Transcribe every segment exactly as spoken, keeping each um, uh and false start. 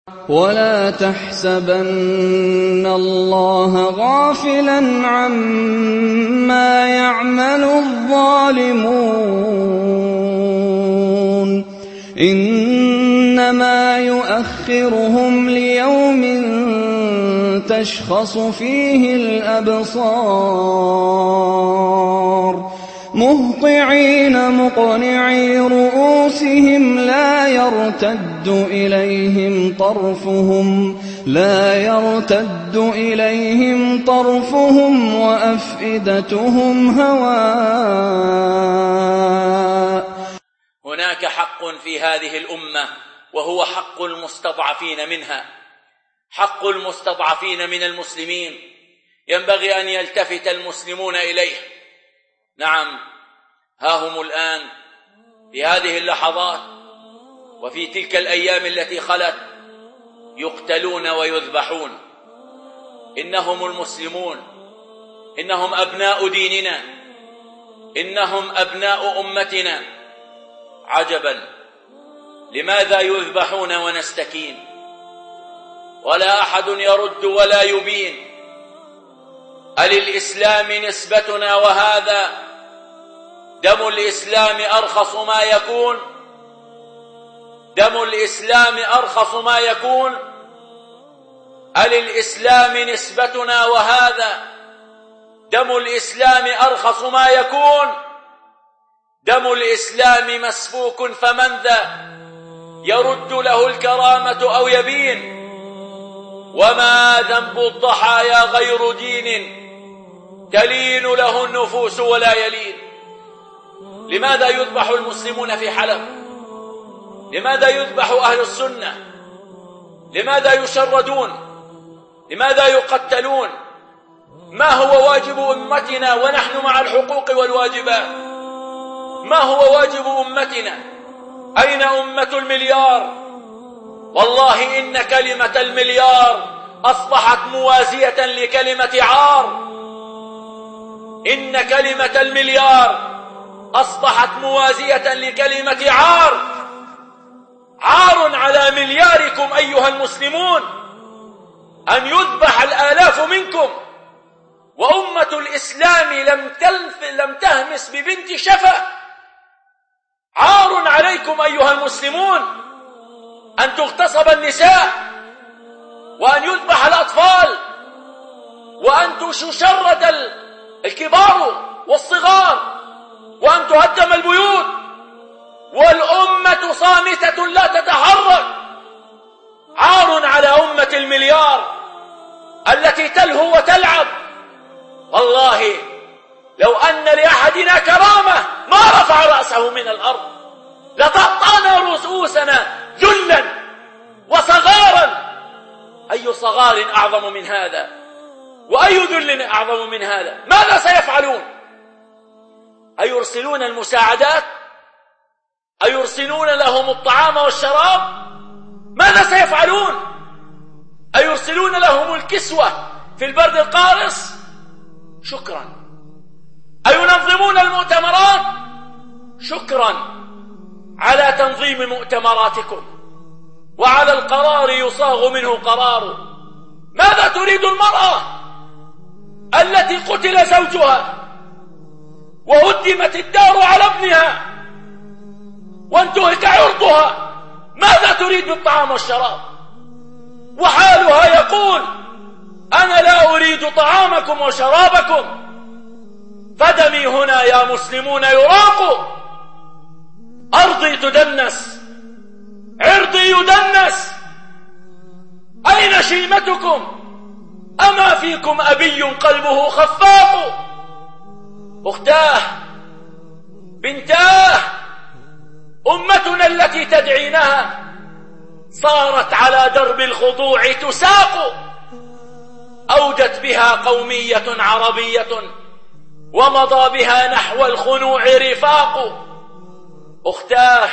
ولا تحسبن الله غافلا عما يعمل الظالمون إنما يؤخرهم ليوم تشخص فيه الأبصار مهطعين مقنعي رؤوسهم لا يرتد إليهم طرفهم لا يرتد إليهم طرفهم وأفئدتهم هواء. هناك حق في هذه الأمة وهو حق المستضعفين منها، حق المستضعفين من المسلمين ينبغي أن يلتفت المسلمون إليه. نعم، ها هم الآن في هذه اللحظات وفي تلك الأيام التي خلت يقتلون ويذبحون. إنهم المسلمون، إنهم أبناء ديننا، إنهم أبناء أمتنا. عجبا، لماذا يذبحون ونستكين ولا أحد يرد ولا يبين؟ أللإسلام نسبتنا وهذا دم الإسلام أرخص ما يكون؟ دم الإسلام أرخص ما يكون؟ أللإسلام نسبتنا وهذا دم الإسلام أرخص ما يكون؟ دم الإسلام مسفوك، فمن ذا يرد له الكرامة أو يبين؟ وما ذنب الضحايا غير دين تلين له النفوس ولا يلين. لماذا يذبح المسلمون في حلب؟ لماذا يذبح أهل السنة؟ لماذا يشردون؟ لماذا يقتلون؟ ما هو واجب أمتنا ونحن مع الحقوق والواجبات؟ ما هو واجب أمتنا؟ أين أمة المليار؟ والله إن كلمة المليار أصبحت موازية لكلمة عار. إن كلمة المليار أصبحت موازية لكلمة عار. عار على ملياركم أيها المسلمون أن يذبح الآلاف منكم وأمة الإسلام لم تلف لم تهمس ببنت شفا. عار عليكم أيها المسلمون أن تغتصب النساء وأن يذبح الأطفال وأن تشرد الكبار والصغار وأن تهدم البيوت والأمة صامتة لا تتحرك. عار على أمة المليار التي تلهو وتلعب. والله لو أن لأحدنا كرامة ما رفع رأسه من الأرض، لطأطأنا رؤوسنا ذلا وصغارا. أي صغار أعظم من هذا؟ وأي ذل أعظم من هذا؟ ماذا سيفعلون؟ أيرسلون المساعدات؟ أيرسلون لهم الطعام والشراب؟ ماذا سيفعلون؟ أيرسلون لهم الكسوة في البرد القارس؟ شكرا. أينظمون المؤتمرات؟ شكرا على تنظيم مؤتمراتكم وعلى القرار يصاغ منه قرار. ماذا تريد المرأة التي قتل زوجها وهدمت الدار على ابنها وانتهك عرضها؟ ماذا تريد بالطعام والشراب وحالها يقول أنا لا أريد طعامكم وشرابكم؟ فدمي هنا يا مسلمون يراق، أرضي تدنس، عرضي يدنس. أين شيمتكم؟ أما فيكم أبي قلبه خفاق؟ أختاه، بنتاه، أمتنا التي تدعينها صارت على درب الخضوع تساق. أودت بها قومية عربية ومضى بها نحو الخنوع رفاق. أختاه،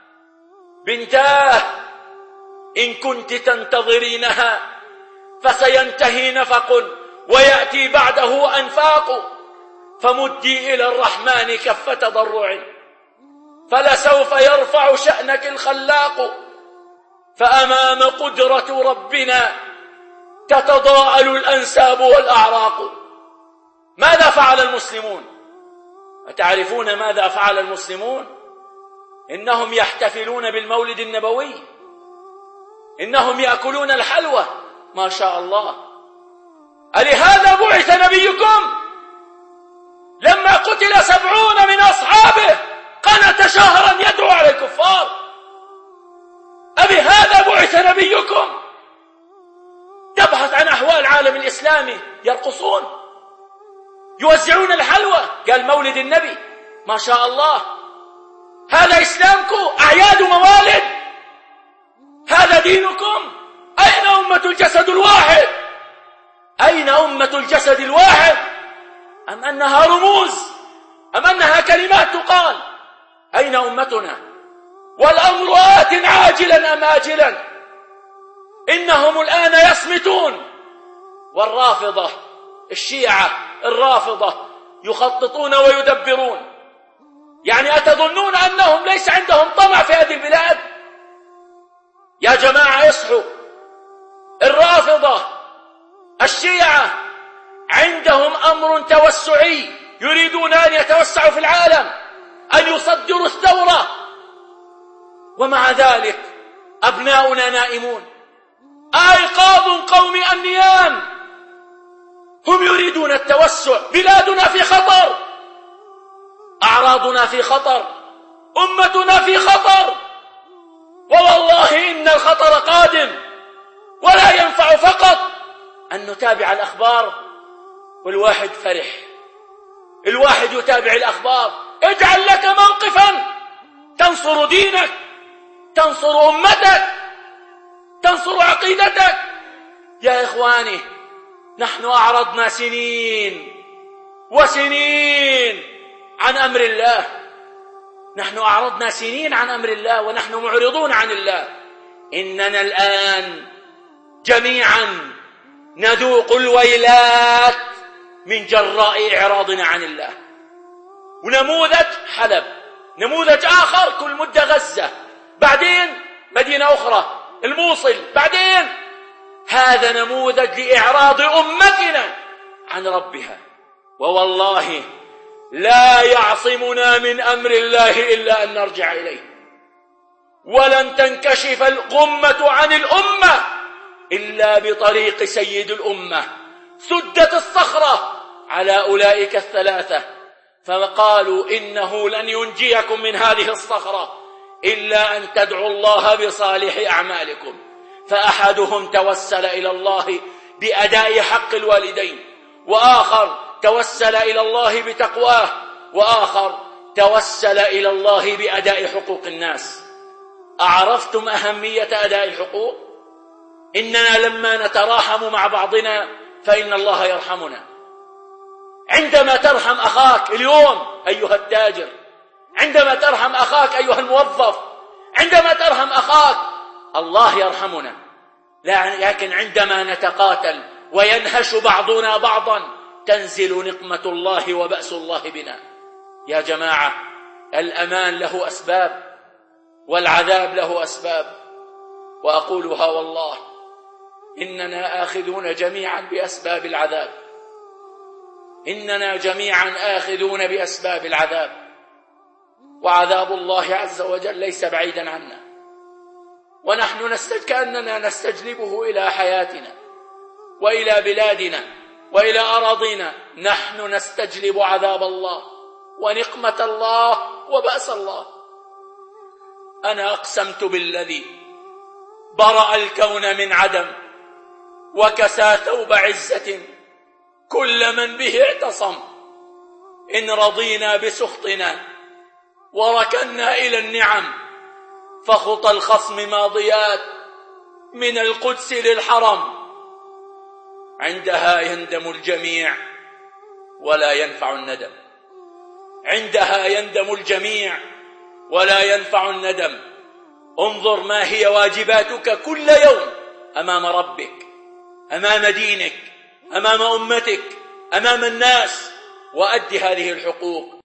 بنتاه، إن كنت تنتظرينها فسينتهي نفق ويأتي بعده أنفاق. فمدي إلى الرحمن كف تضرع فلسوف يرفع شأنك الخلاق. فأمام قدرة ربنا تتضاءل الأنساب والأعراق. ماذا فعل المسلمون؟ أتعرفون ماذا فعل المسلمون؟ إنهم يحتفلون بالمولد النبوي، إنهم يأكلون الحلوى. ما شاء الله. ألهذا بعث نبيكم؟ لما قتل سبعون من أصحابه قنت شهرا يدعو على الكفار. أبهذا بعث نبيكم؟ تبحث عن أحوال العالم الإسلامي، يرقصون، يوزعون الحلوى. قال مولد النبي. ما شاء الله. هذا إسلامكم؟ أعياد وموالد؟ هذا دينكم؟ أين أمة الجسد الواحد؟ أين أمة الجسد الواحد؟ أم أنها رموز؟ أم أنها كلمات تقال؟ أين أمتنا؟ والأمر آت عاجلا أم آجلا. إنهم الآن يصمتون، والرافضة الشيعة الرافضة يخططون ويدبرون. يعني أتظنون أنهم ليس عندهم طمع في هذه البلاد؟ يا جماعة اصحوا. الرافضة الشيعة عندهم أمر توسعي، يريدون أن يتوسعوا في العالم، أن يصدروا الثورة، ومع ذلك أبناؤنا نائمون. أيقاظ قوم أم نيام؟ هم يريدون التوسع. بلادنا في خطر، أعراضنا في خطر، أمتنا في خطر، ووالله إن الخطر قادم. ولا ينفع فقط أن نتابع الأخبار والواحد فرح، الواحد يتابع الأخبار. اجعل لك موقفا تنصر دينك، تنصر أمتك، تنصر عقيدتك. يا إخواني، نحن أعرضنا سنين وسنين عن أمر الله، نحن أعرضنا سنين عن أمر الله ونحن معرضون عن الله. إننا الآن جميعا نذوق الويلات من جراء إعراضنا عن الله. ونموذج حلب، نموذج آخر كل مدة غزة، بعدين مدينة أخرى الموصل، بعدين هذا نموذج لإعراض أمتنا عن ربها. ووالله لا يعصمنا من أمر الله إلا أن نرجع إليه. ولن تنكشف الغمة عن الأمة إلا بطريق سيد الأمة. سدت الصخرة على أولئك الثلاثة فقالوا إنه لن ينجيكم من هذه الصخرة إلا أن تدعوا الله بصالح أعمالكم. فأحدهم توسل إلى الله بأداء حق الوالدين، وآخر توسل إلى الله بتقواه، وآخر توسل إلى الله بأداء حقوق الناس. أعرفتم أهمية أداء الحقوق؟ إننا لما نتراحم مع بعضنا فإن الله يرحمنا. عندما ترحم أخاك اليوم أيها التاجر، عندما ترحم أخاك أيها الموظف، عندما ترحم أخاك الله يرحمنا. لكن عندما نتقاتل وينهش بعضنا بعضا تنزل نقمة الله وبأس الله بنا. يا جماعة، الأمان له أسباب والعذاب له أسباب، وأقولها والله إننا آخذون جميعا بأسباب العذاب، إننا جميعا آخذون بأسباب العذاب، وعذاب الله عز وجل ليس بعيدا عنا، ونحن نستج كأننا نستجلبه إلى حياتنا وإلى بلادنا وإلى أراضينا. نحن نستجلب عذاب الله ونقمة الله وبأس الله. أنا أقسمت بالذي برأ الكون من عدم وكسى ثوب عزة كل من به اعتصم. إن رضينا بسخطنا وركنا إلى النعم فخطى الخصم ماضيات من القدس للحرم. عندها يندم الجميع ولا ينفع الندم، عندها يندم الجميع ولا ينفع الندم. انظر ما هي واجباتك كل يوم أمام ربك، أمام دينك، أمام أمتك، أمام الناس، وأد هذه الحقوق.